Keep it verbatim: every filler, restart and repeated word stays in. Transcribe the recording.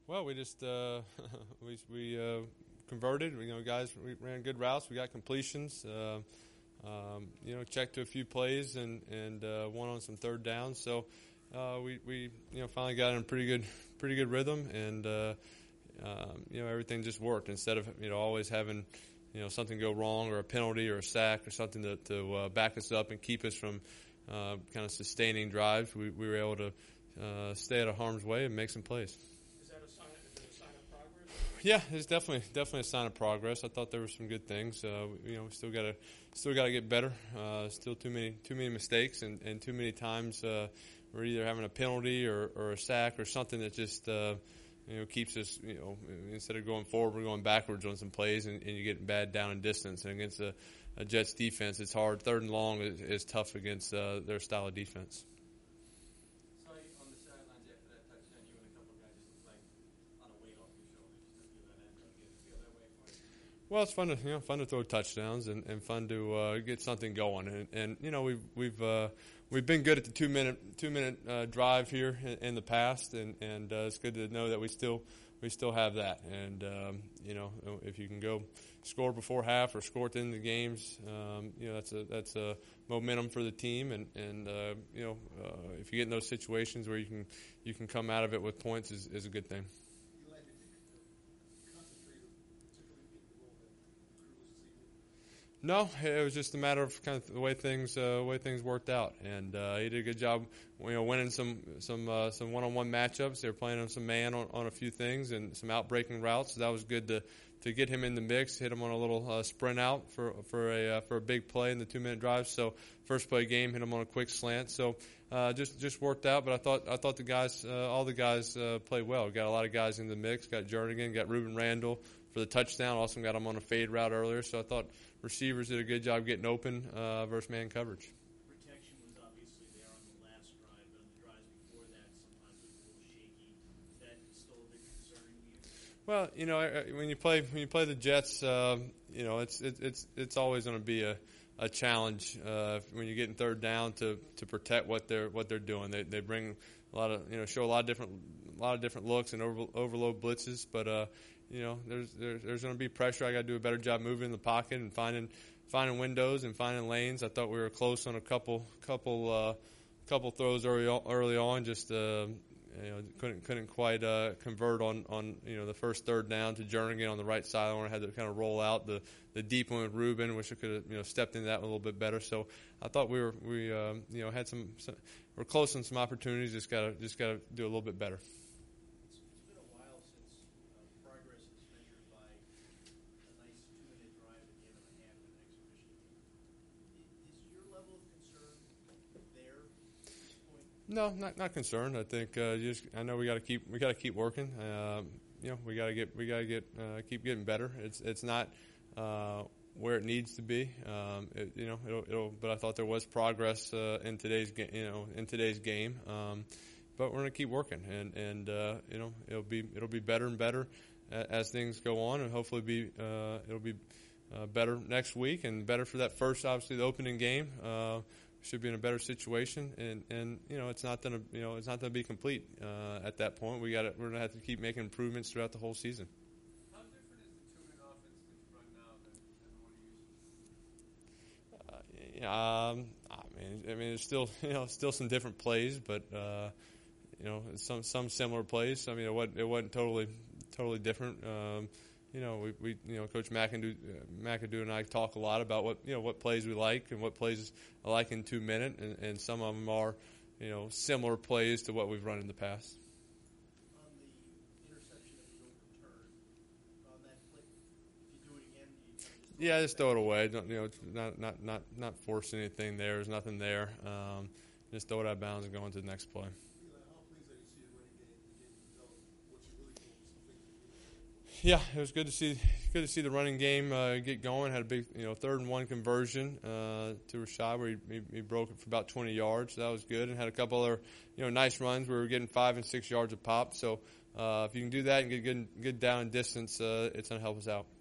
Well, we just uh, we we uh, converted. You know, guys, we ran good routes. We got completions. Uh, um, you know, checked to a few plays and and uh, one on some third downs. So uh, we we you know finally got in a pretty good pretty good rhythm, and uh, um, you know everything just worked instead of you know always having you know something go wrong or a penalty or a sack or something to to uh, back us up and keep us from uh, kind of sustaining drives. We we were able to uh, stay out of harm's way and make some plays. Yeah, it's definitely definitely a sign of progress. I thought there were some good things. Uh, you know, we still got to still got to get better. Uh, still too many too many mistakes, and, and too many times uh, we're either having a penalty or, or a sack or something that just uh, you know keeps us. You know, instead of going forward, we're going backwards on some plays, and, and you're getting bad down and distance. And against a, a Jets defense, it's hard. Third and long is, is tough against uh, their style of defense. Well, it's fun to you know fun to throw touchdowns and, and fun to uh, get something going, and, and you know we've we've uh, we've been good at the two minute two minute uh, drive here in, in the past, and and uh, it's good to know that we still we still have that, and um, you know if you can go score before half or score at the end of the games, um, you know that's a that's a momentum for the team, and and uh, you know uh, if you get in those situations where you can you can come out of it with points is, is a good thing. No, it was just a matter of kind of the way things uh, way things worked out, and uh, he did a good job, you know, winning some some uh, some one-on-one matchups. They were playing on some man on, on a few things and some out-breaking routes. So that was good to, to get him in the mix, hit him on a little uh, sprint out for for a uh, for a big play in the two-minute drive. So first play game, hit him on a quick slant. So uh, just just worked out. But I thought I thought the guys, uh, all the guys uh, played well. Got a lot of guys in the mix. Got Jernigan, got Ruben Randall for the touchdown. Also got him on a fade route earlier. So I thought receivers did a good job getting open uh, versus man coverage. Protection was obviously there on the last drive, but on the drives before that, sometimes it was a little shaky. Is that still a bit concerning to you? Well, you know, when you play when you play the Jets, uh, you know, it's it, it's it's always going to be a, a challenge uh, when you're getting third down to, to protect what they're what they're doing. They they bring a lot of you know show a lot of different a lot of different looks and over, overload blitzes, but. Uh, You know, there's there's, there's going to be pressure. I got to do a better job moving in the pocket and finding finding windows and finding lanes. I thought we were close on a couple couple uh, couple throws early early on. Just uh, you know couldn't couldn't quite uh, convert on, on you know the first third down to Jernigan on the right sideline. I had to kind of roll out the, the deep one with Ruben. Wish I could have you know stepped into that a little bit better. So I thought we were we um, you know had some, some we're close on some opportunities. Just gotta just gotta do a little bit better. No, not not concerned. I think uh, just I know we got to keep we got to keep working. Uh, you know, we got to get we got to get uh, keep getting better. It's it's not uh, where it needs to be. Um, it, you know, it'll, it'll. But I thought there was progress uh, in today's game. You know, in today's game. Um, but we're gonna keep working, and and uh, you know, it'll be it'll be better and better as things go on, and hopefully be uh, it'll be uh, better next week and better for that first, obviously the opening game. Uh, should be in a better situation, and, and you know it's not gonna you know it's not gonna be complete uh, at that point. We got we're gonna have to keep making improvements throughout the whole season. How different is the two-minute offense that you run now than, than what you used to? Uh, um, I mean, I mean, there's still you know still some different plays, but uh, you know some some similar plays. I mean, it wasn't, it wasn't totally totally different. Um, You know, we, we you know, Coach McAdoo, uh, McAdoo and I talk a lot about what you know what plays we like and what plays I like in two minute, and, and some of them are, you know, similar plays to what we've run in the past. On the interception that you don't return, on that play, if you do it again, do you Yeah, just throw it away. Don't, you know, not not not not force anything there. There's nothing there. Um, just throw it out of bounds and go on to the next play. Yeah, it was good to see good to see the running game uh, get going. Had a big, you know, third and one conversion uh, to Rashad where he, he, he broke it for about twenty yards. So that was good, and had a couple other, you know, nice runs. We were getting five and six yards a pop. So uh, if you can do that and get good good down and distance, uh, it's gonna help us out.